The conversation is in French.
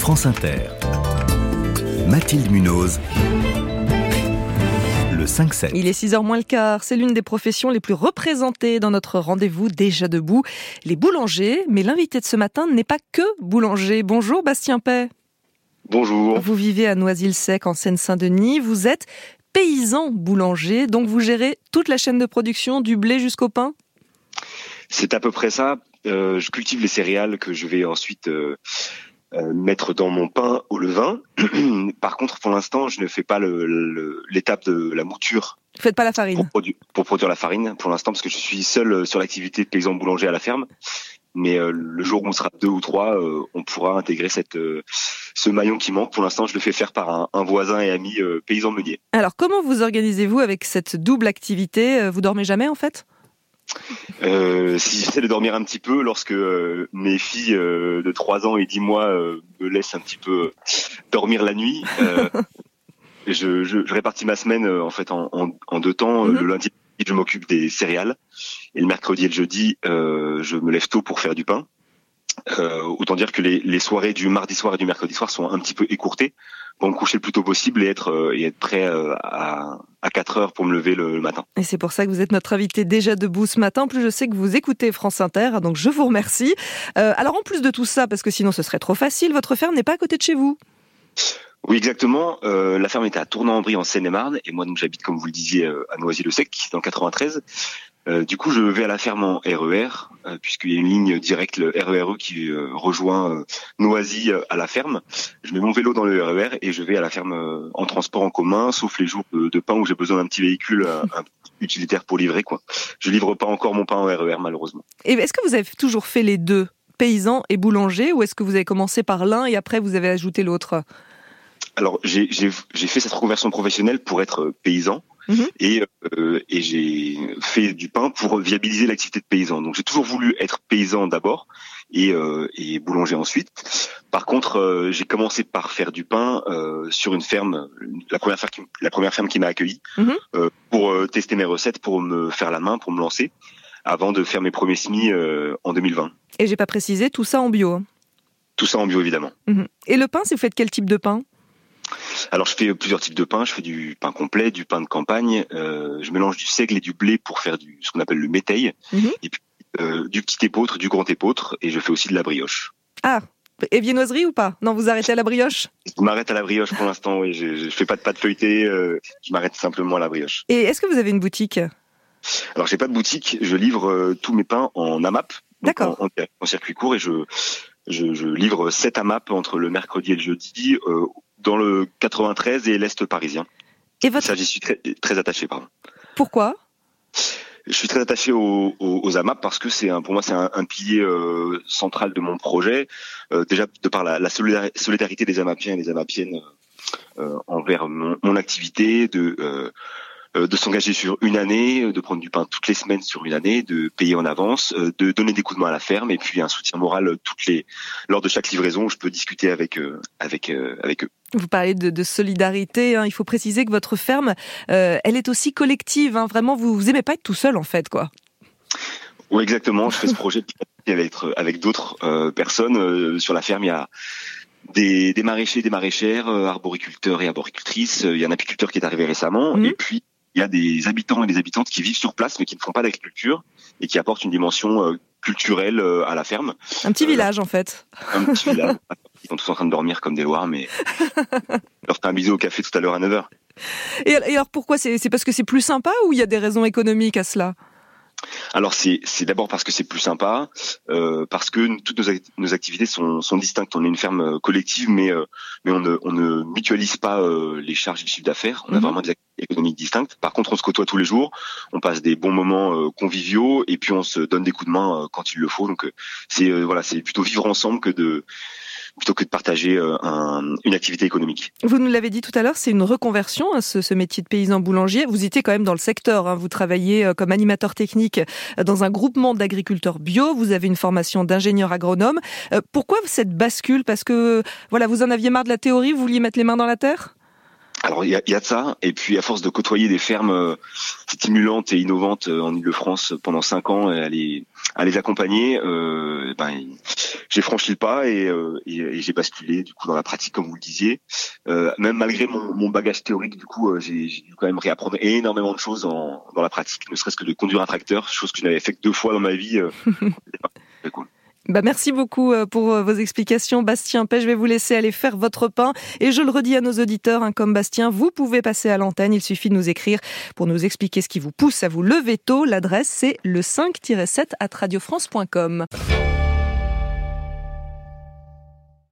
France Inter. Mathilde Munoz. Le 5-7. Il est 6h moins le quart. C'est l'une des professions les plus représentées dans notre rendez-vous Déjà debout, les boulangers. Mais l'invité de ce matin n'est pas que boulanger. Bonjour Bastien Pey. Bonjour. Vous vivez à Noisy-le-Sec en Seine-Saint-Denis. Vous êtes paysan boulanger, donc vous gérez toute la chaîne de production du blé jusqu'au pain ? C'est à peu près ça. Je cultive les céréales que je vais ensuite mettre dans mon pain au levain. Par contre, pour l'instant, je ne fais pas l'étape de la mouture. Vous faites pas la farine pour produire la farine pour l'instant, parce que je suis seul sur l'activité de paysan boulanger à la ferme. Mais le jour où on sera 2 ou 3, on pourra intégrer ce maillon qui manque. Pour l'instant, je le fais faire par un voisin et ami paysan meunier. Alors, comment vous organisez-vous avec cette double activité ? Vous dormez jamais, en fait ? Si j'essaie de dormir un petit peu, lorsque mes filles de 3 ans et 10 mois me laissent un petit peu dormir la nuit, je répartis ma semaine en fait en 2 temps. Le lundi, je m'occupe des céréales, et le mercredi et le jeudi, je me lève tôt pour faire du pain. Autant dire que les soirées du mardi soir et du mercredi soir sont un petit peu écourtées pour me coucher le plus tôt possible et être prêt à 4 heures pour me lever le matin. Et c'est pour ça que vous êtes notre invité Déjà debout ce matin. En plus, je sais que vous écoutez France Inter, donc je vous remercie. Alors en plus de tout ça, parce que sinon ce serait trop facile, votre ferme n'est pas à côté de chez vous ? Oui, exactement. La ferme était à Tournan-en-Brie en Seine-et-Marne, et moi donc j'habite, comme vous le disiez, à Noisy-le-Sec, dans le 93. Du coup, je vais à la ferme en RER, puisqu'il y a une ligne directe, le RERE, qui rejoint Noisy à la ferme. Je mets mon vélo dans le RER et je vais à la ferme en transport en commun, sauf les jours de pain où j'ai besoin d'un petit véhicule un petit utilitaire pour livrer, quoi. Je livre pas encore mon pain en RER, malheureusement. Et est-ce que vous avez toujours fait les deux, paysan et boulanger, ou est-ce que vous avez commencé par l'un et après vous avez ajouté l'autre ? Alors, j'ai fait cette reconversion professionnelle pour être paysan. Et j'ai fait du pain pour viabiliser l'activité de paysan. Donc j'ai toujours voulu être paysan d'abord et boulanger ensuite. Par contre, j'ai commencé par faire du pain sur une ferme, la première ferme qui m'a accueilli, pour tester mes recettes, pour me faire la main, pour me lancer, avant de faire mes premiers semis en 2020. Et j'ai pas précisé, tout ça en bio. Tout ça en bio, évidemment. Et le pain, si vous faites quel type de pain ? Alors je fais plusieurs types de pain. Je fais du pain complet, du pain de campagne. Je mélange du seigle et du blé pour faire ce qu'on appelle le métail. Et puis du petit épeautre, du grand épeautre. Et je fais aussi de la brioche. Ah, et viennoiserie ou pas ? Non, vous arrêtez à la brioche ? Je m'arrête à la brioche pour l'instant, oui. Je fais pas de pâte feuilletée. Je m'arrête simplement à la brioche. Et est-ce que vous avez une boutique ? Alors j'ai pas de boutique. Je livre tous mes pains en AMAP. D'accord. En circuit court, et je livre 7 AMAP entre le mercredi et le jeudi. Dans le 93 et l'Est parisien. Et ça, j'y suis très attaché, pardon. Pourquoi ? Je suis très attaché aux AMAP parce que pour moi c'est un pilier central de mon projet. Déjà de par la solidarité des AMAPiens et des AMAPiennes envers mon activité, de s'engager sur une année, de prendre du pain toutes les semaines sur une année, de payer en avance, de donner des coups de main à la ferme, et puis un soutien moral lors de chaque livraison où je peux discuter avec eux. Vous parlez de solidarité, il faut préciser que votre ferme, elle est aussi collective, vraiment vous aimez pas être tout seul en fait, quoi. Oui, exactement, je fais ce projet avec d'autres personnes. Sur la ferme, il y a des maraîchers, des maraîchères, arboriculteurs et arboricultrices. Il y a un apiculteur qui est arrivé récemment, et puis il y a des habitants et des habitantes qui vivent sur place mais qui ne font pas d'agriculture et qui apportent une dimension culturelle à la ferme. Un petit village en fait. Un petit village. Ils sont tous en train de dormir comme des loirs, mais je leur ferai un bisou au café tout à l'heure à 9h. Et alors pourquoi ? C'est parce que c'est plus sympa ou il y a des raisons économiques à cela ? Alors c'est d'abord parce que c'est plus sympa, parce que toutes nos activités sont distinctes. On est une ferme collective, mais on ne mutualise pas les charges et le chiffre d'affaires. On a vraiment des activités économiques distinctes. Par contre, on se côtoie tous les jours, on passe des bons moments conviviaux, et puis on se donne des coups de main quand il le faut. Donc c'est plutôt vivre ensemble plutôt que de partager une activité économique. Vous nous l'avez dit tout à l'heure, c'est une reconversion, ce métier de paysan boulanger. Vous étiez quand même dans le secteur, vous travaillez comme animateur technique dans un groupement d'agriculteurs bio, vous avez une formation d'ingénieur agronome. Pourquoi cette bascule ? Parce que vous en aviez marre de la théorie, vous vouliez mettre les mains dans la terre ? Alors il y a de ça, et puis à force de côtoyer des fermes stimulantes et innovantes en Île-de-France pendant 5 ans, à les accompagner, j'ai franchi le pas et j'ai basculé du coup dans la pratique, comme vous le disiez. Même malgré mon bagage théorique, du coup, j'ai dû quand même réapprendre énormément de choses dans la pratique, ne serait-ce que de conduire un tracteur, chose que je n'avais fait que 2 fois dans ma vie. C'est cool. Merci beaucoup pour vos explications, Bastien Pey. Je vais vous laisser aller faire votre pain. Et je le redis à nos auditeurs, comme Bastien, vous pouvez passer à l'antenne. Il suffit de nous écrire pour nous expliquer ce qui vous pousse à vous lever tôt. L'adresse, c'est le 5-7 @radiofrance.com.